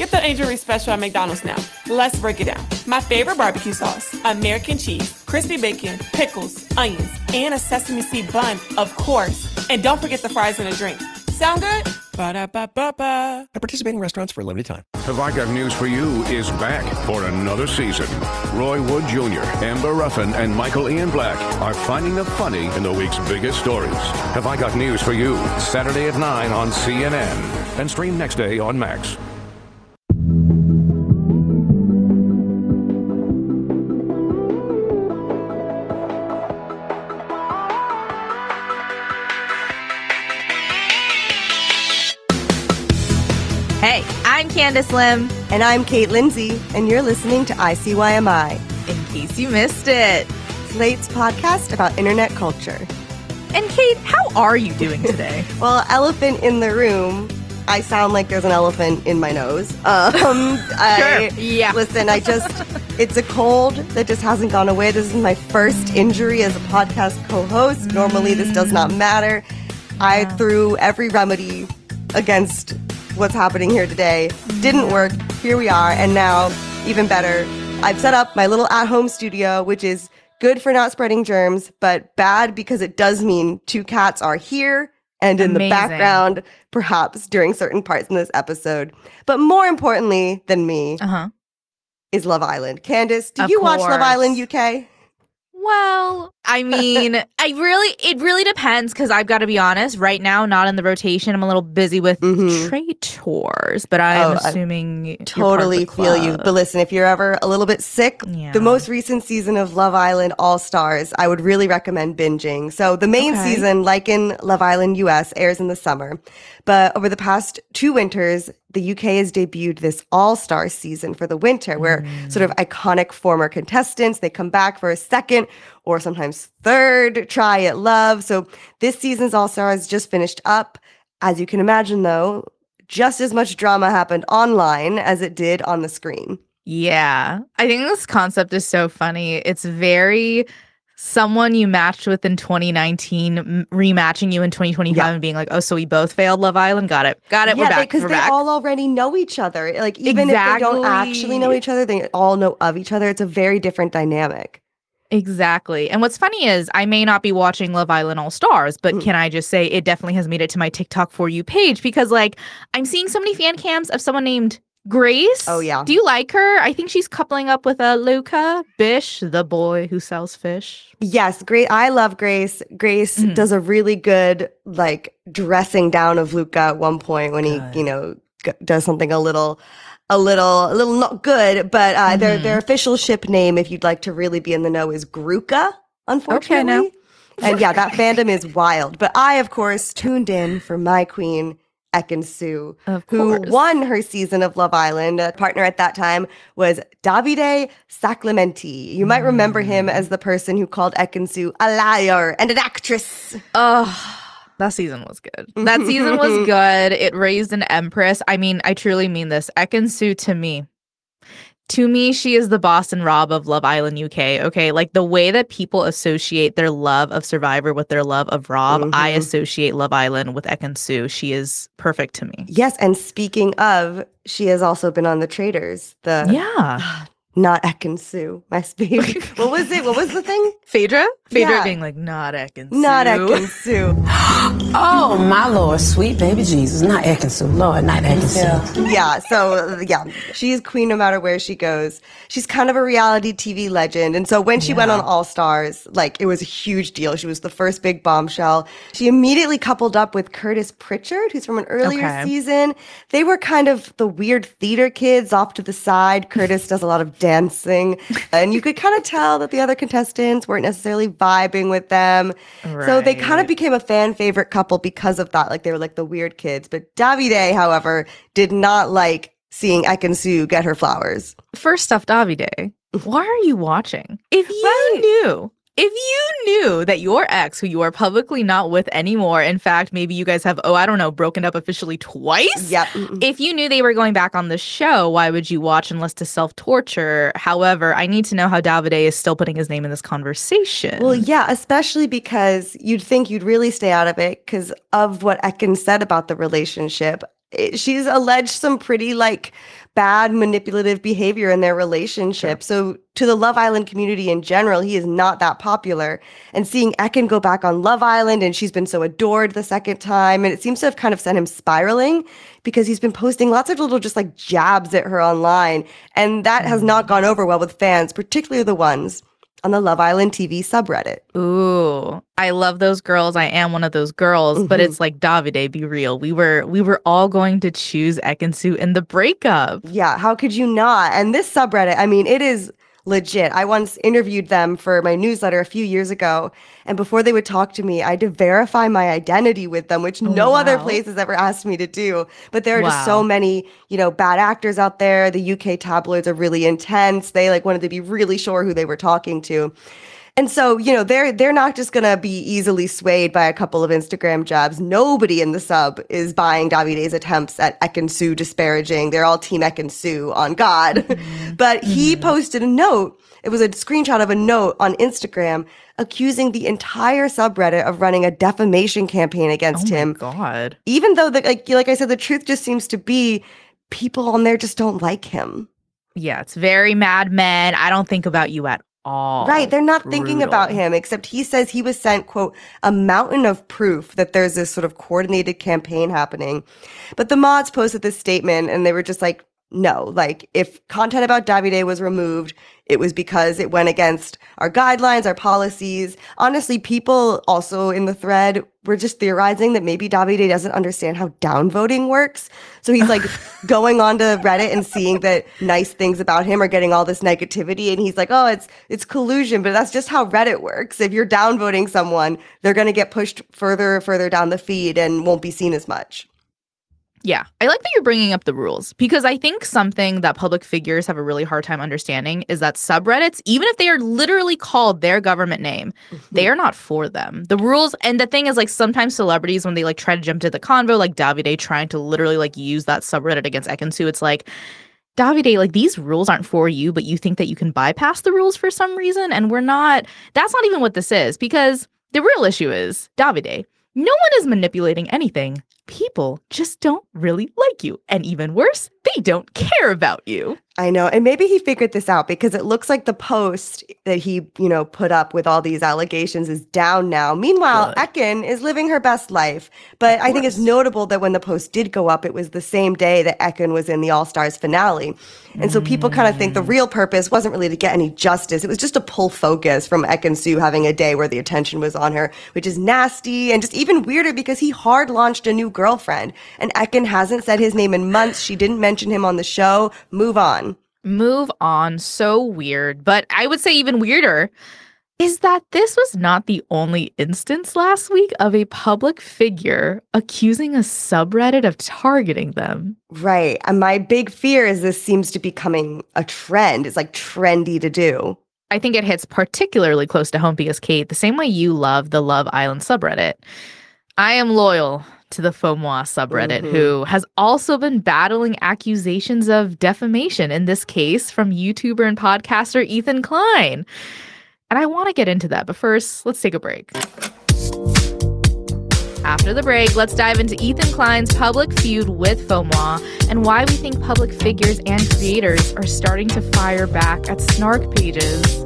Get the Angel Reese special at McDonald's now. Let's break it down. My favorite barbecue sauce, American cheese, crispy bacon, pickles, onions, and a sesame seed bun, of course. And don't forget the fries and a drink. Sound good? Ba-da-ba-ba-ba. At participating restaurants for a limited time. Have I Got News for You is back for another season. Roy Wood Jr., Amber Ruffin, and Michael Ian Black are finding the funny in the week's biggest stories. Have I Got News for You, Saturday at 9 on CNN. And stream next day on Max. Hey, I'm Candace Lim. And I'm Kate Lindsay, and you're listening to ICYMI. In case you missed it. Slate's podcast about internet culture. And Kate, how are you doing today? Well, elephant in the room. I sound like there's an elephant in my nose. Yeah. Listen, it's a cold that just hasn't gone away. This is my first injury as a podcast co-host. Normally, this does not matter. I threw every remedy against what's happening here today. Didn't work. Here we are. And now, even better, I've set up my little at-home studio, which is good for not spreading germs, but bad because it does mean two cats are here and in the background, perhaps during certain parts in this episode. But more importantly than me is Love Island. Candace, did you watch Love Island UK? Well, I mean, it really depends because I've got to be honest, right now, not in the rotation. I'm a little busy with Traitors, but I'm assuming you're totally part of the feel you. But listen, if you're ever a little bit sick, the most recent season of Love Island All Stars, I would really recommend binging. So the main season, like in Love Island US, airs in the summer. But over the past 2 winters, the UK has debuted this all-star season for the winter where sort of iconic former contestants, they come back for a second or sometimes third try at love. So this season's all-stars just finished up. As you can imagine, though, just as much drama happened online as it did on the screen. Yeah. I think this concept is so funny. It's very someone you matched with in 2019 rematching you in 2025 and being like, oh, so we both failed Love Island? Got it. We're back. Because they all already know each other. Like, even if they don't actually know each other, they all know of each other. It's a very different dynamic. Exactly. And what's funny is I may not be watching Love Island All Stars, but can I just say it definitely has made it to my TikTok For You page because, like, I'm seeing so many fan cams of someone named Grace. Oh, yeah. Do you like her? I think she's coupling up with Luca Bish, the boy who sells fish. Yes, great. I love Grace. Grace does a really good, like, dressing down of Luca at one point when he, does something a little not good. But their official ship name, if you'd like to really be in the know, is Gruka, unfortunately. Okay, no. And yeah, that fandom is wild. But I, of course, tuned in for my queen, Ekin-Su, who won her season of Love Island. A partner at that time was Davide Saclamenti. You might remember him as the person who called Ekin-Su a liar and an actress. Oh, that season was good. That season was good. It raised an empress. I mean, I truly mean this. Ekin-Su, to me, she is the Boston Rob of Love Island UK, okay? Like, the way that people associate their love of Survivor with their love of Rob, I associate Love Island with Ekin-Su. She is perfect to me. Yes, and speaking of, she has also been on The Traitors. Not Ekin-Su, my baby. What was it? What was the thing? Phaedra? Phaedra being like, not Ekin-Su. Not Ekin-Su. Oh, my Lord, sweet baby Jesus. Not Ekin-Su. Lord, not Ekin-Su. Yeah, she's queen no matter where she goes. She's kind of a reality TV legend. And so when she went on All Stars, like, it was a huge deal. She was the first big bombshell. She immediately coupled up with Curtis Pritchard, who's from an earlier season. They were kind of the weird theater kids off to the side. Curtis does a lot of dancing. And you could kind of tell that the other contestants weren't necessarily vibing with them. Right. So they kind of became a fan favorite couple because of that. Like, they were like the weird kids. But Davide, however, did not like seeing Ekin-Su get her flowers. First off, Davide, why are you watching? If you knew that your ex, who you are publicly not with anymore, in fact, maybe you guys have, broken up officially twice? Yep. If you knew they were going back on the show, why would you watch unless to self-torture? However, I need to know how Davide is still putting his name in this conversation. Well, yeah, especially because you'd think you'd really stay out of it because of what Ekin said about the relationship. she's alleged some pretty like bad manipulative behavior in their relationship. So to the Love Island community in general, he is not that popular. And seeing Ekin go back on Love Island, and she's been so adored the second time, and it seems to have kind of sent him spiraling because he's been posting lots of little just like jabs at her online. And that has not gone over well with fans, particularly the ones on the Love Island TV subreddit. Ooh, I love those girls. I am one of those girls, but it's like, Davide, be real. We were all going to choose Ekin-Su in the breakup. Yeah, how could you not? And this subreddit, I mean, it is legit. I once interviewed them for my newsletter a few years ago, and before they would talk to me, I had to verify my identity with them, which no other place has ever asked me to do. But there are just so many, bad actors out there. The UK tabloids are really intense. They like wanted to be really sure who they were talking to. And so, they're not just going to be easily swayed by a couple of Instagram jabs. Nobody in the sub is buying Davide's attempts at Ekin-Su disparaging. They're all team Ekin-Su on God. But he posted a note. It was a screenshot of a note on Instagram accusing the entire subreddit of running a defamation campaign against him. God. Even though, like I said, the truth just seems to be people on there just don't like him. Yeah, it's very Mad Men. I don't think about you at all. Right. They're not thinking about him, except he says he was sent, quote, a mountain of proof that there's this sort of coordinated campaign happening. But the mods posted this statement and they were just like, no, like if content about Davide was removed, it was because it went against our guidelines, our policies. Honestly, people also in the thread were just theorizing that maybe Davide doesn't understand how downvoting works. So he's like going onto Reddit and seeing that nice things about him are getting all this negativity. And he's like, oh, it's collusion. But that's just how Reddit works. If you're downvoting someone, they're going to get pushed further down the feed and won't be seen as much. Yeah, I like that you're bringing up the rules because I think something that public figures have a really hard time understanding is that subreddits, even if they are literally called their government name, they are not for them. The rules, and the thing is, like, sometimes celebrities, when they like try to jump to the convo, like Davide trying to literally like use that subreddit against Ekin-Su, it's like, Davide, like these rules aren't for you, but you think that you can bypass the rules for some reason, and we're not. That's not even what this is, because the real issue is, Davide, no one is manipulating anything. People just don't really like you. And even worse, they don't care about you. I know. And maybe he figured this out because it looks like the post that he, put up with all these allegations is down now. Meanwhile, Ekin is living her best life. But I think it's notable that when the post did go up, it was the same day that Ekin was in the All-Stars finale. And so people kind of think the real purpose wasn't really to get any justice. It was just to pull focus from Ekin-Su having a day where the attention was on her, which is nasty and just even weirder because he hard launched a new girlfriend. And Ekin hasn't said his name in months. She didn't mention him on the show. Move on. Move on. So weird. But I would say even weirder is that this was not the only instance last week of a public figure accusing a subreddit of targeting them. Right. And my big fear is this seems to be becoming a trend. It's like trendy to do. I think it hits particularly close to home because, Kate, the same way you love the Love Island subreddit, I am loyal to the FOMOA subreddit, who has also been battling accusations of defamation, in this case from YouTuber and podcaster Ethan Klein. And I want to get into that, but first, let's take a break. After the break, let's dive into Ethan Klein's public feud with FOMOA and why we think public figures and creators are starting to fire back at snark pages.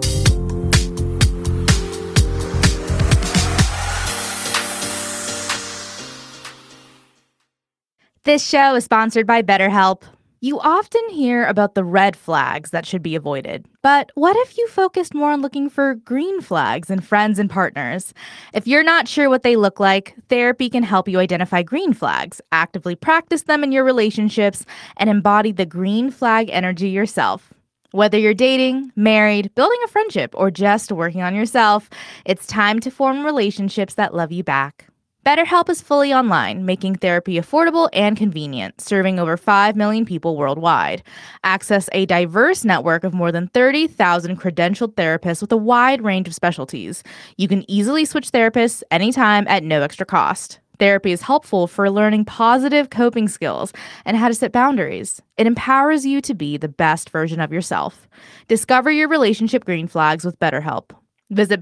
This show is sponsored by BetterHelp. You often hear about the red flags that should be avoided, but what if you focused more on looking for green flags in friends and partners? If you're not sure what they look like, therapy can help you identify green flags, actively practice them in your relationships, and embody the green flag energy yourself. Whether you're dating, married, building a friendship, or just working on yourself, it's time to form relationships that love you back. BetterHelp is fully online, making therapy affordable and convenient, serving over 5 million people worldwide. Access a diverse network of more than 30,000 credentialed therapists with a wide range of specialties. You can easily switch therapists anytime at no extra cost. Therapy is helpful for learning positive coping skills and how to set boundaries. It empowers you to be the best version of yourself. Discover your relationship green flags with BetterHelp. Visit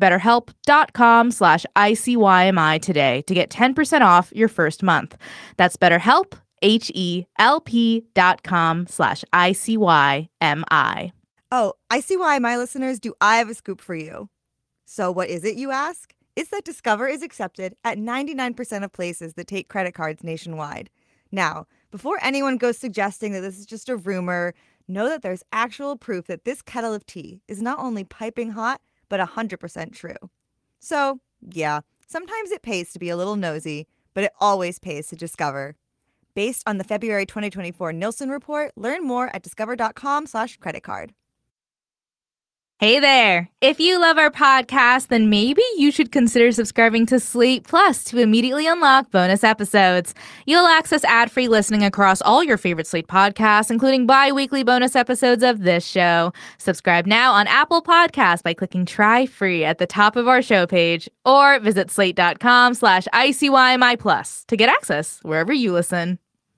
BetterHelp.com/ICYMI today to get 10% off your first month. That's BetterHelp, HELP.com/ICYMI. Oh, I see why, my listeners. Do I have a scoop for you? So what is it, you ask? It's that Discover is accepted at 99% of places that take credit cards nationwide. Now, before anyone goes suggesting that this is just a rumor, know that there's actual proof that this kettle of tea is not only piping hot, but 100% true. So, yeah, sometimes it pays to be a little nosy, but it always pays to discover. Based on the February 2024 Nielsen report, learn more at discover.com/creditcard. Hey there! If you love our podcast, then maybe you should consider subscribing to Slate Plus to immediately unlock bonus episodes. You'll access ad-free listening across all your favorite Slate podcasts, including bi-weekly bonus episodes of this show. Subscribe now on Apple Podcasts by clicking Try Free at the top of our show page, or visit slate.com/ICYMI Plus to get access wherever you listen.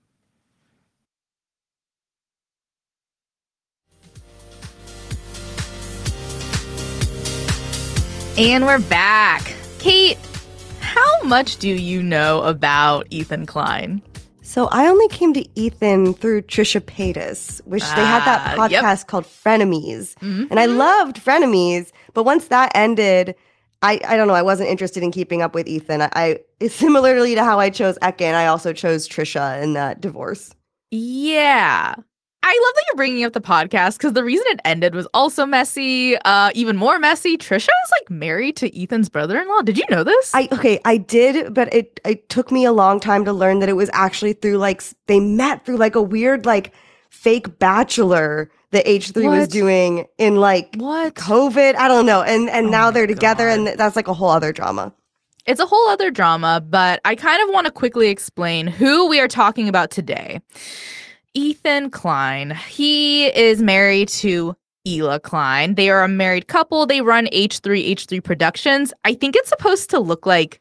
And we're back. Kate, how much do you know about Ethan Klein? So I only came to Ethan through Trisha Paytas, which they had that podcast called Frenemies. Mm-hmm. And I loved Frenemies, but once that ended, I don't know, I wasn't interested in keeping up with Ethan. I similarly to how I chose Ekin, I also chose Trisha in that divorce. Yeah. I love that you're bringing up the podcast because the reason it ended was also messy. Even more messy. Trisha is like married to Ethan's brother-in-law. Did you know this? I did, but it took me a long time to learn that it was actually through they met through a weird fake bachelor that H3 was doing in COVID. I don't know. And now they're together, and that's a whole other drama. It's a whole other drama, but I kind of want to quickly explain who we are talking about today. Ethan Klein. He is married to Hila Klein. They are a married couple. They run H3 Productions. I think it's supposed to look like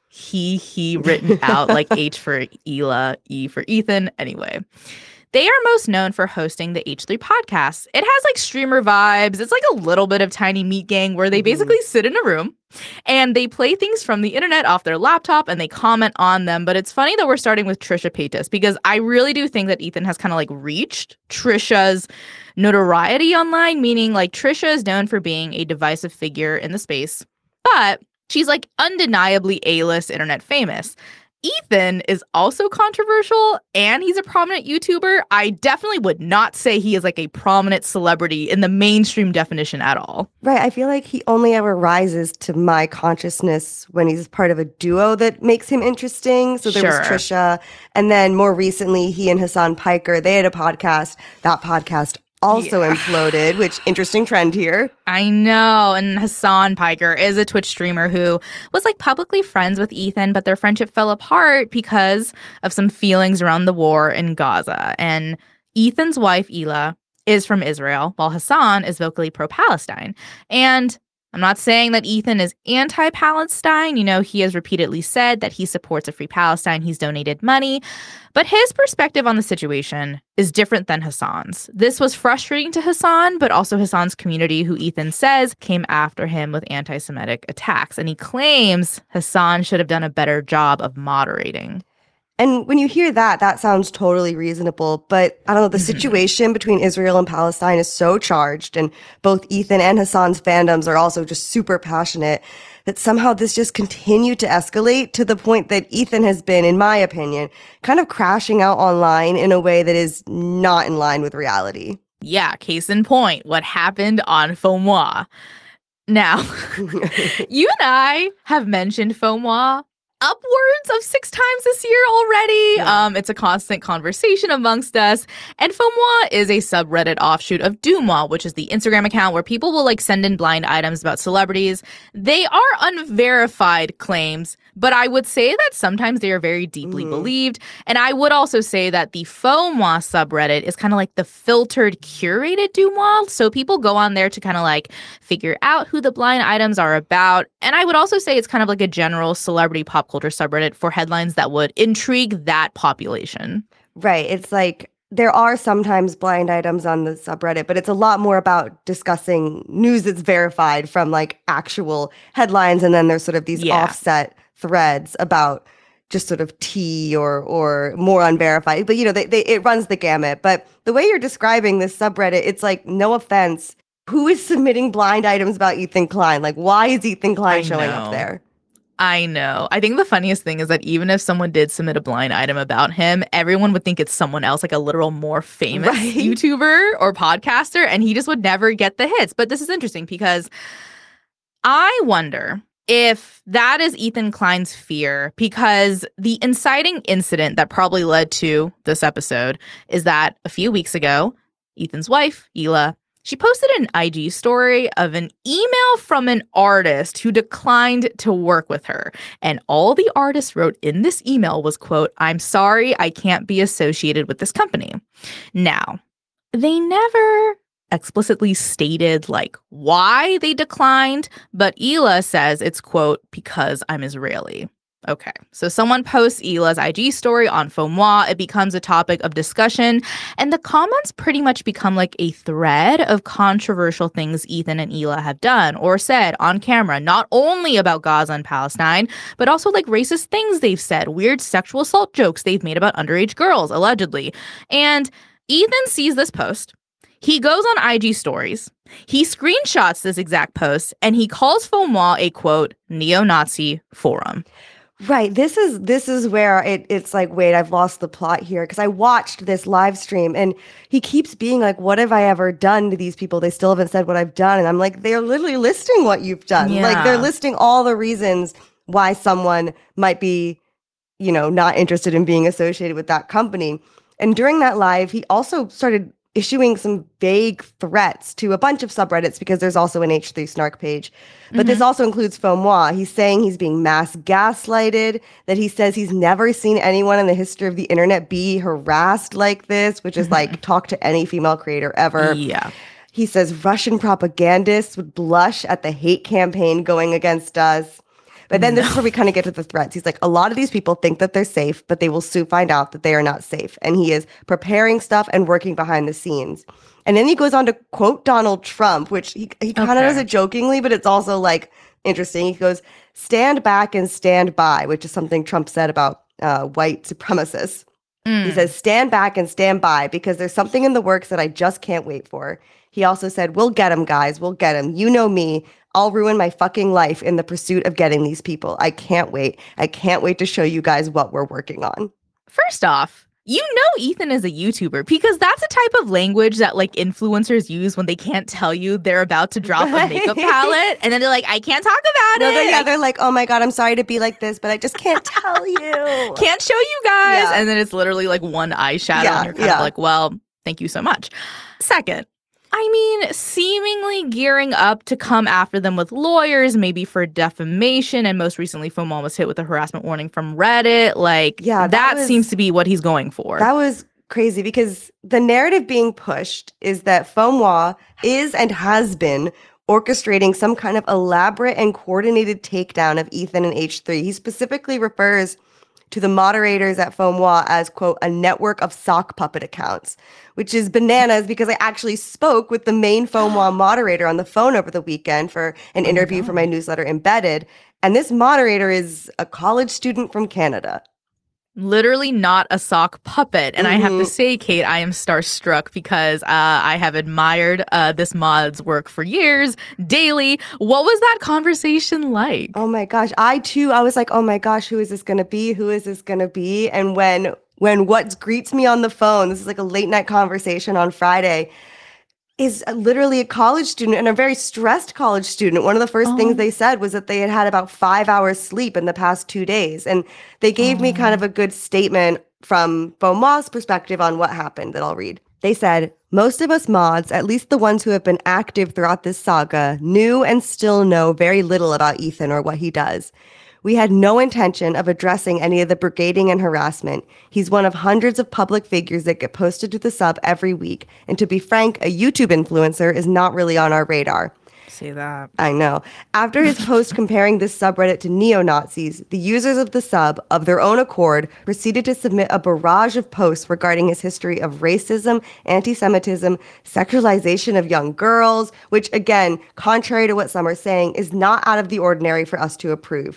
he written out, like H for Hila, E for Ethan. Anyway, they are most known for hosting the H3 podcast. It has streamer vibes. It's a little bit of Tiny Meat Gang where they basically sit in a room and they play things from the internet off their laptop and they comment on them. But it's funny that we're starting with Trisha Paytas because I really do think that Ethan has kind of reached Trisha's notoriety online, meaning Trisha is known for being a divisive figure in the space, but she's undeniably A-list internet famous. Ethan is also controversial and he's a prominent YouTuber. I definitely would not say he is a prominent celebrity in the mainstream definition at all. Right. I feel like he only ever rises to my consciousness when he's part of a duo that makes him interesting. So there was Trisha. And then more recently, he and Hassan Piker, they had a podcast. That podcast also imploded, which interesting trend here. I know. And Hassan Piker is a Twitch streamer who was publicly friends with Ethan, but their friendship fell apart because of some feelings around the war in Gaza. And Ethan's wife, Hila, is from Israel, while Hassan is vocally pro-Palestine. And I'm not saying that Ethan is anti-Palestine. He has repeatedly said that he supports a free Palestine. He's donated money. But his perspective on the situation is different than Hassan's. This was frustrating to Hassan, but also Hassan's community, who Ethan says came after him with anti-Semitic attacks. And he claims Hassan should have done a better job of moderating. And when you hear that, that sounds totally reasonable. But I don't know, the situation between Israel and Palestine is so charged, and both Ethan and Hassan's fandoms are also just super passionate, that somehow this just continued to escalate to the point that Ethan has been, in my opinion, kind of crashing out online in a way that is not in line with reality. Yeah, case in point, what happened on FOMOA. Now, you and I have mentioned FOMOA upwards of 6 times this year already. Yeah. It's a constant conversation amongst us. And FOMOA is a subreddit offshoot of DeuxMoi, which is the Instagram account where people will send in blind items about celebrities. They are unverified claims, but I would say that sometimes they are very deeply believed. And I would also say that the FOMOA subreddit is kind of the filtered, curated DeuxMoi. So people go on there to kind of figure out who the blind items are about. And I would also say it's kind of a general celebrity pop culture subreddit for headlines that would intrigue that population. Right. It's there are sometimes blind items on the subreddit, but it's a lot more about discussing news that's verified from actual headlines. And then there's sort of these offset threads about just sort of tea or more unverified. But, it runs the gamut. But the way you're describing this subreddit, it's like, no offense, who is submitting blind items about Ethan Klein? Like, why is Ethan Klein showing up there? I know. I think the funniest thing is that even if someone did submit a blind item about him, everyone would think it's someone else, like a literal more famous YouTuber or podcaster, and he just would never get the hits. But this is interesting because I wonder if that is Ethan Klein's fear, because the inciting incident that probably led to this episode is that a few weeks ago, Ethan's wife, Hila, she posted an IG story of an email from an artist who declined to work with her. And all the artist wrote in this email was, quote, "I'm sorry, I can't be associated with this company." Now, they never explicitly stated like why they declined, but Hila says it's, quote, "because I'm Israeli." Okay, so someone posts Hila's IG story on FOMOI. It becomes a topic of discussion, and the comments pretty much become like a thread of controversial things Ethan and Hila have done or said on camera, not only about Gaza and Palestine, but also like racist things they've said, weird sexual assault jokes they've made about underage girls, allegedly. And Ethan sees this post. He goes on IG stories. He screenshots this exact post, and he calls FOMOI a, quote, "neo-Nazi forum." Right. This is where it's like, wait, I've lost the plot here, because I watched this live stream and he keeps being like, what have I ever done to these people? They still haven't said what I've done. And I'm like, they're literally listing what you've done. Yeah. Like, they're listing all the reasons why someone might be, not interested in being associated with that company. And during that live, he also started issuing some vague threats to a bunch of subreddits, because there's also an H3 snark page. But this also includes FOMOI. He's saying he's being mass gaslighted, that he says he's never seen anyone in the history of the internet be harassed like this, which is like, talk to any female creator ever. Yeah. He says Russian propagandists would blush at the hate campaign going against us. But then this is where we kind of get to the threats. He's like, a lot of these people think that they're safe, but they will soon find out that they are not safe. And he is preparing stuff and working behind the scenes. And then he goes on to quote Donald Trump, which he kind of does it jokingly, but it's also like interesting. He goes, "Stand back and stand by," which is something Trump said about white supremacists. He says, "Stand back and stand by, because there's something in the works that I just can't wait for." He also said, "We'll get him, guys. We'll get him. You know me. I'll ruin my fucking life in the pursuit of getting these people. I can't wait. I can't wait to show you guys what we're working on." First off, you know Ethan is a YouTuber, because that's a type of language that like influencers use when they can't tell you they're about to drop a makeup palette, and then they're like, "I can't talk about it." They're like, "Oh my God, I'm sorry to be like this, but I just can't tell you. Can't show you guys." Yeah. And then it's literally like one eyeshadow, and you're kind of like, well, thank you so much. Second, I mean, seemingly gearing up to come after them with lawyers, maybe for defamation, and most recently, FOMOI was hit with a harassment warning from Reddit. Like, that seems to be what he's going for. That was crazy, because the narrative being pushed is that FOMOI is and has been orchestrating some kind of elaborate and coordinated takedown of Ethan and H3. He specifically refers to the moderators at FOMOI as, quote, "a network of sock puppet accounts," which is bananas, because I actually spoke with the main FOMOI moderator on the phone over the weekend for an interview for my newsletter Embedded. And this moderator is a college student from Canada. Literally not a sock puppet. And I have to say, Kate, I am starstruck, because I have admired this mod's work for years, daily. What was that conversation like? Oh my gosh. I was like, oh my gosh, who is this going to be? Who is this going to be? And when what greets me on the phone, this is like a late night conversation on Friday, is literally a college student, and a very stressed college student. One of the first things they said was that they had had about 5 hours sleep in the past 2 days. And they gave me kind of a good statement from FOMOI's perspective on what happened that I'll read. They said, "Most of us mods, at least the ones who have been active throughout this saga, knew and still know very little about Ethan or what he does. We had no intention of addressing any of the brigading and harassment. He's one of hundreds of public figures that get posted to the sub every week. And to be frank, a YouTube influencer is not really on our radar." Say that. I know. After his post comparing this subreddit to neo-Nazis, the users of the sub, of their own accord, proceeded to submit a barrage of posts regarding his history of racism, anti-Semitism, sexualization of young girls, which, again, contrary to what some are saying, is not out of the ordinary for us to approve.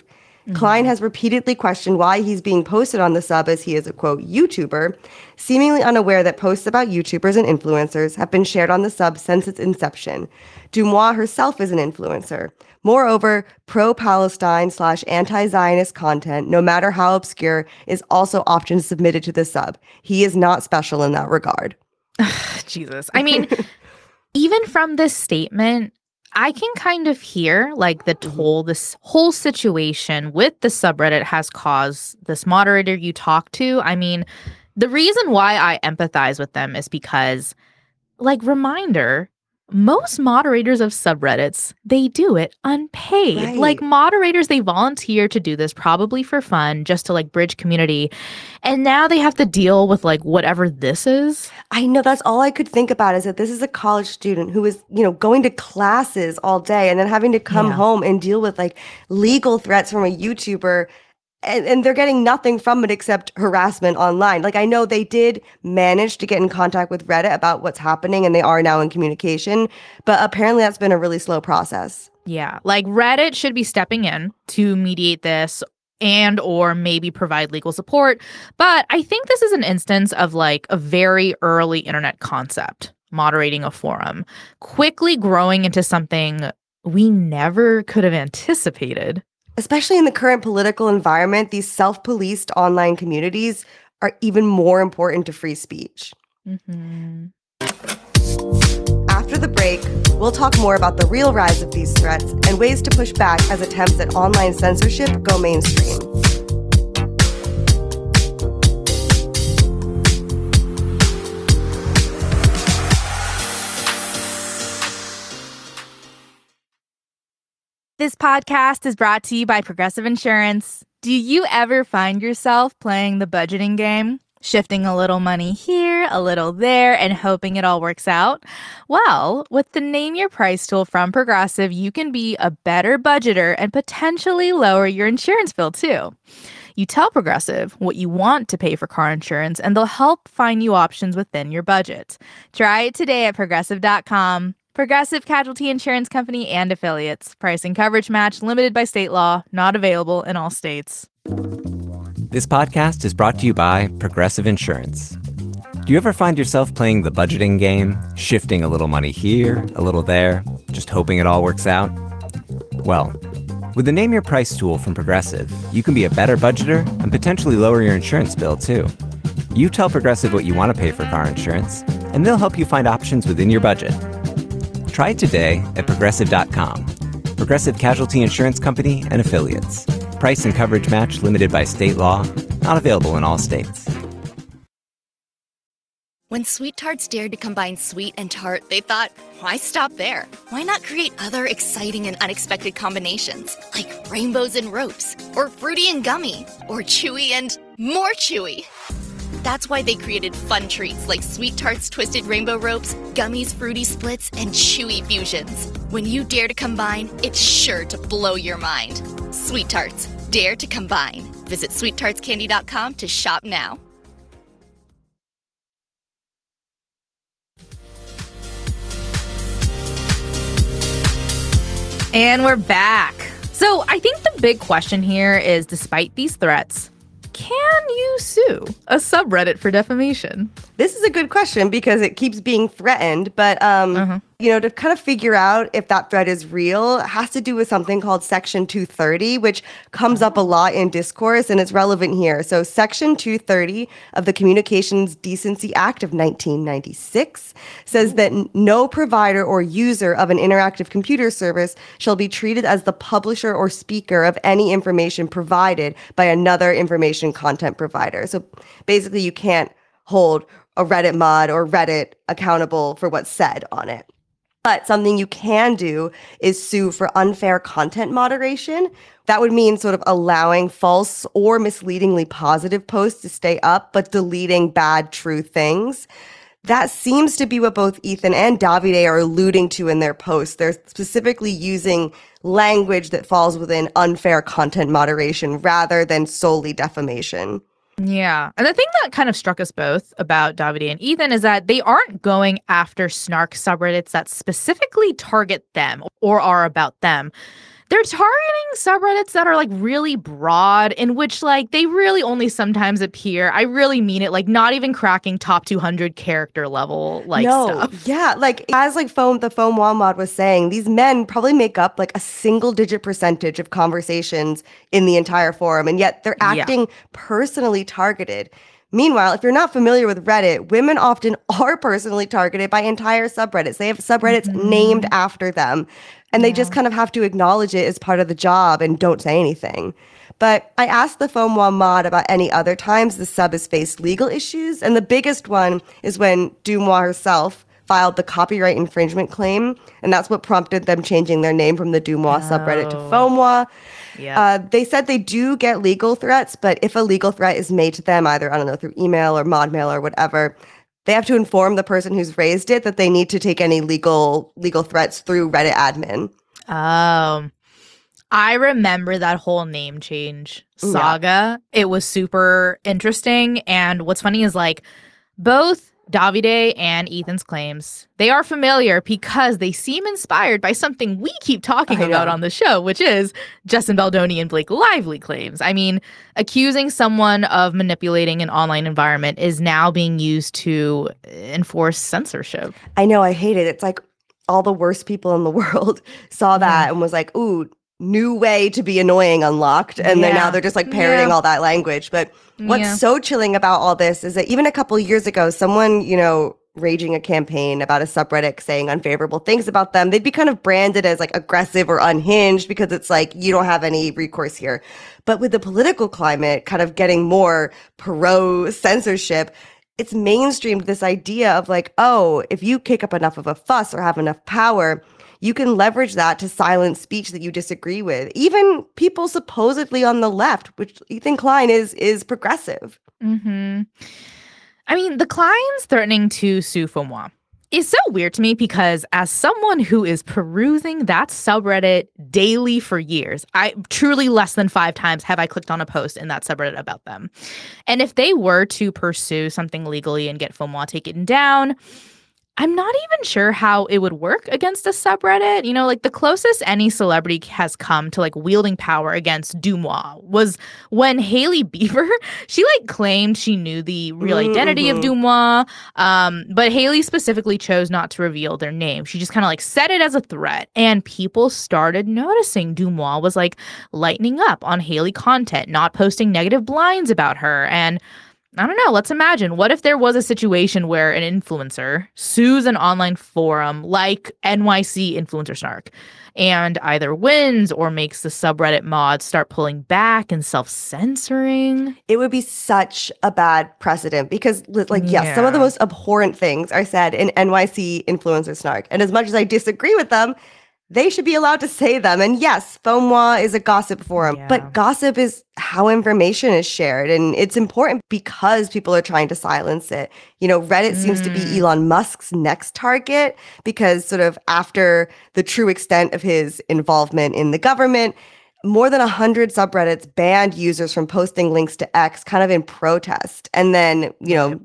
Klein has repeatedly questioned why he's being posted on the sub as he is a, quote, YouTuber, seemingly unaware that posts about YouTubers and influencers have been shared on the sub since its inception. Dumois herself is an influencer. Moreover, pro-Palestine/anti-Zionist content, no matter how obscure, is also often submitted to the sub. He is not special in that regard. Jesus. I mean, even from this statement, I can kind of hear like this whole situation with the subreddit has caused this moderator you talk to. I mean, the reason why I empathize with them is because, like, reminder, most moderators of subreddits, they do it unpaid. Right. Like, moderators, they volunteer to do this probably for fun, just to like bridge community. And now they have to deal with like whatever this is. I know, that's all I could think about is that this is a college student who is, going to classes all day and then having to come home and deal with like legal threats from a YouTuber. And they're getting nothing from it except harassment online. Like, I know they did manage to get in contact with Reddit about what's happening and they are now in communication, but apparently that's been a really slow process. Yeah, like Reddit should be stepping in to mediate this and or maybe provide legal support. But I think this is an instance of like a very early internet concept, moderating a forum, quickly growing into something we never could have anticipated. Especially in the current political environment, these self-policed online communities are even more important to free speech. Mm-hmm. After the break, we'll talk more about the real rise of these threats and ways to push back as attempts at online censorship go mainstream. This podcast is brought to you by Progressive Insurance. Do you ever find yourself playing the budgeting game? Shifting a little money here, a little there, and hoping it all works out? Well, with the Name Your Price tool from Progressive, you can be a better budgeter and potentially lower your insurance bill too. You tell Progressive what you want to pay for car insurance, and they'll help find you options within your budget. Try it today at Progressive.com. Progressive Casualty Insurance Company and Affiliates. Price and coverage match limited by state law. Not available in all states. This podcast is brought to you by Progressive Insurance. Do you ever find yourself playing the budgeting game, shifting a little money here, a little there, just hoping it all works out? Well, with the Name Your Price tool from Progressive, you can be a better budgeter and potentially lower your insurance bill too. You tell Progressive what you want to pay for car insurance, and they'll help you find options within your budget. Try it today at Progressive.com. Progressive Casualty Insurance Company and Affiliates. Price and coverage match limited by state law. Not available in all states. When Sweet Tarts dared to combine sweet and tart, they thought, why stop there? Why not create other exciting and unexpected combinations? Like rainbows and ropes, or fruity and gummy, or chewy and more chewy. That's why they created fun treats like Sweet Tarts Twisted Rainbow Ropes, Gummies Fruity Splits, and Chewy Fusions. When you dare to combine, it's sure to blow your mind. Sweet Tarts, dare to combine. Visit sweettartscandy.com to shop now. And we're back. So I think the big question here is, despite these threats, can you sue a subreddit for defamation? This is a good question because it keeps being threatened, but to kind of figure out if that threat is real, it has to do with something called Section 230, which comes up a lot in discourse and it's relevant here. So Section 230 of the Communications Decency Act of 1996 says that no provider or user of an interactive computer service shall be treated as the publisher or speaker of any information provided by another information content provider. So basically you can't hold a Reddit mod or Reddit accountable for what's said on it. But something you can do is sue for unfair content moderation. That would mean sort of allowing false or misleadingly positive posts to stay up, but deleting bad, true things. That seems to be what both Ethan and Davide are alluding to in their posts. They're specifically using language that falls within unfair content moderation rather than solely defamation. Yeah. And the thing that kind of struck us both about Davide and Ethan is that they aren't going after snark subreddits that specifically target them or are about them. they're targeting subreddits that are like really broad, in which like they really only sometimes appear. I really mean it, like not even cracking top 200 character level like stuff. Yeah, like as like the FOMO mod was saying, these men probably make up like a single-digit percentage of conversations in the entire forum, and yet they're acting personally targeted. Meanwhile, if you're not familiar with Reddit, women often are personally targeted by entire subreddits. They have subreddits named after them, and they just kind of have to acknowledge it as part of the job and don't say anything. But I asked the FOMO mod about any other times the sub has faced legal issues, and the biggest one is when Dumois herself filed the copyright infringement claim, and that's what prompted them changing their name from the Dumois subreddit to FOMO. They said they do get legal threats, but if a legal threat is made to them, either, I don't know, through email or mod mail or whatever, they have to inform the person who's raised it that they need to take any legal threats through Reddit admin. I remember that whole name change saga. It was super interesting. And what's funny is like both Davide and Ethan's claims, they are familiar because they seem inspired by something we keep talking about on the show, which is Justin Baldoni and Blake Lively claims. I mean, accusing someone of manipulating an online environment is now being used to enforce censorship. I know, I hate it. It's like all the worst people in the world saw that and was like, ooh, new way to be annoying unlocked. And then now they're just like parroting all that language. But what's so chilling about all this is that even a couple of years ago, someone, you know, raging a campaign about a subreddit saying unfavorable things about them, they'd be kind of branded as like aggressive or unhinged because it's like, you don't have any recourse here. But with the political climate kind of getting more pro censorship, it's mainstreamed this idea of like, oh, if you kick up enough of a fuss or have enough power, you can leverage that to silence speech that you disagree with. Even people supposedly on the left, which Ethan Klein is progressive. I mean, the Kleins threatening to sue FOMO is so weird to me because as someone who is perusing that subreddit daily for years, I truly less than 5 times have I clicked on a post in that subreddit about them. And if they were to pursue something legally and get FOMO taken down, I'm not even sure how it would work against a subreddit. You know, like the closest any celebrity has come to like wielding power against Dumois was when Hailey Bieber, she like claimed she knew the real identity of Dumois. But Hailey specifically chose not to reveal their name. She just kind of like said it as a threat. And people started noticing Dumois was like lightening up on Hailey content, not posting negative blinds about her. And I don't know. Let's imagine. What if there was a situation where an influencer sues an online forum like NYC Influencer Snark and either wins or makes the subreddit mods start pulling back and self-censoring? It would be such a bad precedent because, like, yes, some of the most abhorrent things are said in NYC Influencer Snark. And as much as I disagree with them, they should be allowed to say them. And yes, FOMO is a gossip forum, but gossip is how information is shared. And it's important because people are trying to silence it. You know, Reddit seems to be Elon Musk's next target because sort of after the true extent of his involvement in the government, more than 100 subreddits banned users from posting links to X kind of in protest. And then, you know,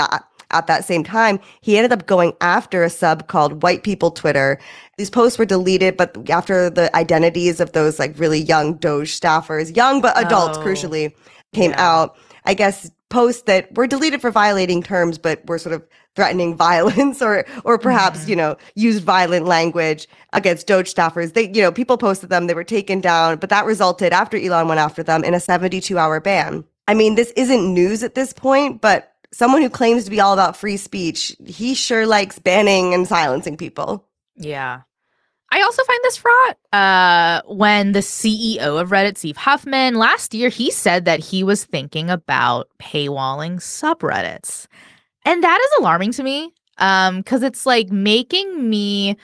at that same time, he ended up going after a sub called White People Twitter. These posts were deleted, but after the identities of those like really young Doge staffers, young but adults crucially, came out, I guess posts that were deleted for violating terms, but were sort of threatening violence or perhaps, you know, used violent language against Doge staffers. They, you know, people posted them, they were taken down, but that resulted after Elon went after them in a 72-hour ban. I mean, this isn't news at this point, but someone who claims to be all about free speech, he sure likes banning and silencing people. Yeah. I also find this fraught when the CEO of Reddit, Steve Huffman, last year, he said that he was thinking about paywalling subreddits. And that is alarming to me because it's like making me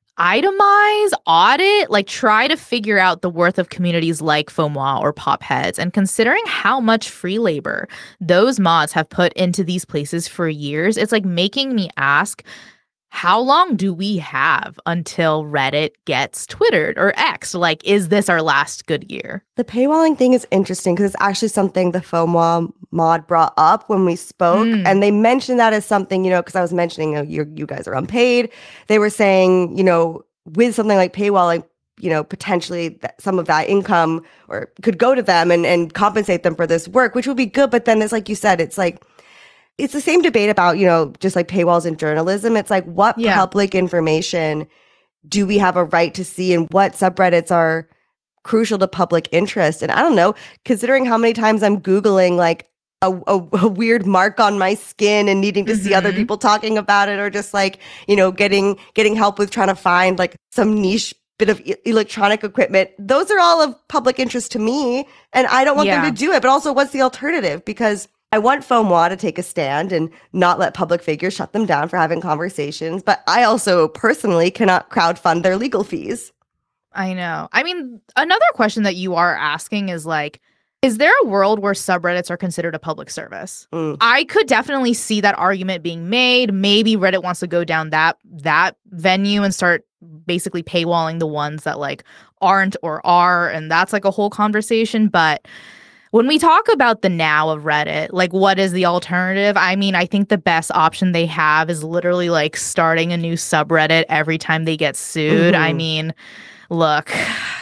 itemize, audit, like try to figure out the worth of communities like FOMO or Popheads. And considering how much free labor those mods have put into these places for years, it's like making me ask, how long do we have until Reddit gets Twittered or X? Like, is this our last good year? The paywalling thing is interesting because it's actually something the FOMO mod brought up when we spoke. And they mentioned that as something, you know, because I was mentioning you guys are unpaid. They were saying, you know, with something like paywalling, potentially some of that income or could go to them and compensate them for this work, which would be good. But then it's like you said, it's like, it's the same debate about, just like paywalls in journalism. It's like, what public information do we have a right to see and what subreddits are crucial to public interest? And I don't know, considering how many times I'm Googling like a weird mark on my skin and needing to see other people talking about it, or just like, getting help with trying to find like some niche bit of electronic equipment. Those are all of public interest to me. And I don't want them to do it. But also, what's the alternative? Because I want FOMWA to take a stand and not let public figures shut them down for having conversations. But I also personally cannot crowdfund their legal fees. I know. I mean, another question that you are asking is like, is there a world where subreddits are considered a public service? I could definitely see that argument being made. Maybe Reddit wants to go down that venue and start basically paywalling the ones that like aren't or are. And that's like a whole conversation. But when we talk about the now of Reddit, like what is the alternative? I mean, I think the best option they have is literally like starting a new subreddit every time they get sued. I mean, look,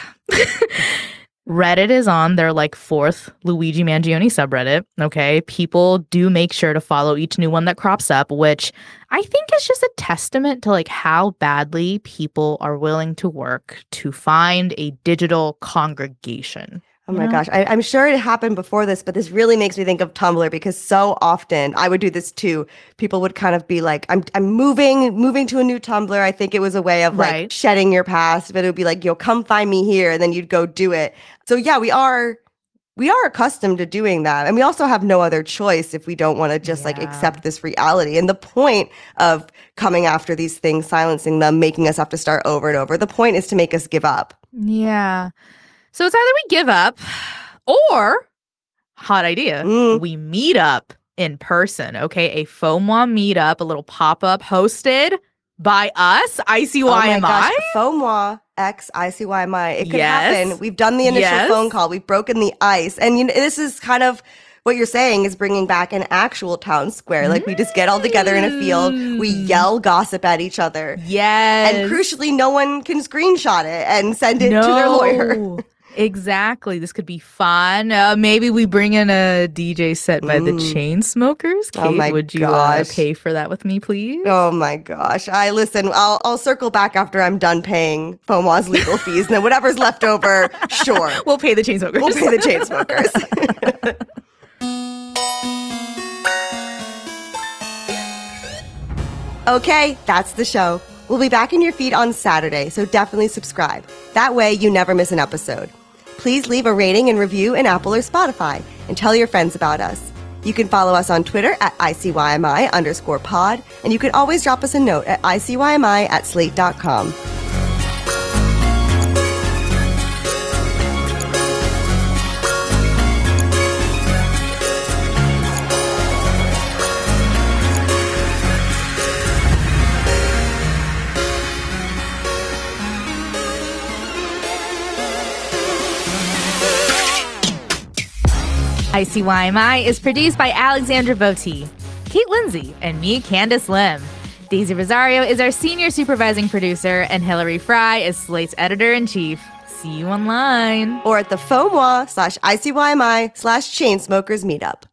Reddit is on their like 4th Luigi Mangione subreddit. Okay. People do make sure to follow each new one that crops up, which I think is just a testament to like how badly people are willing to work to find a digital congregation. Oh my gosh. I'm sure it happened before this, but this really makes me think of Tumblr, because so often I would do this too. People would kind of be like, I'm moving to a new Tumblr. I think it was a way of like shedding your past, but it would be like, come find me here. And then you'd go do it. So yeah, we are accustomed to doing that. And we also have no other choice if we don't want to just like accept this reality. And the point of coming after these things, silencing them, making us have to start over and over, the point is to make us give up. Yeah. So it's either we give up or, hot idea, we meet up in person, okay? A FOMWA meetup, a little pop-up hosted by us, ICYMI. Oh my gosh, FOMWA X ICYMI. It could happen. We've done the initial phone call. We've broken the ice. And this is kind of what you're saying, is bringing back an actual town square. Like we just get all together in a field. We yell gossip at each other. Yes. And crucially, no one can screenshot it and send it to their lawyer. Exactly. This could be fun. Maybe we bring in a DJ set by the Chainsmokers. Kate, would you pay for that with me, please? Oh my gosh. I'll circle back after I'm done paying FOMWA's legal fees. And then whatever's left over, sure. We'll pay the Chainsmokers. We'll pay the Chainsmokers. Okay, that's the show. We'll be back in your feed on Saturday, so definitely subscribe. That way you never miss an episode. Please leave a rating and review in Apple or Spotify, and tell your friends about us. You can follow us on Twitter at ICYMI_pod, and you can always drop us a note at ICYMI@slate.com. ICYMI is produced by Alexandra Botti, Kate Lindsay, and me, Candace Lim. Daisy Rosario is our senior supervising producer, and Hillary Fry is Slate's editor-in-chief. See you online. Or at the FOMWA/ICYMI/Chainsmokers meetup.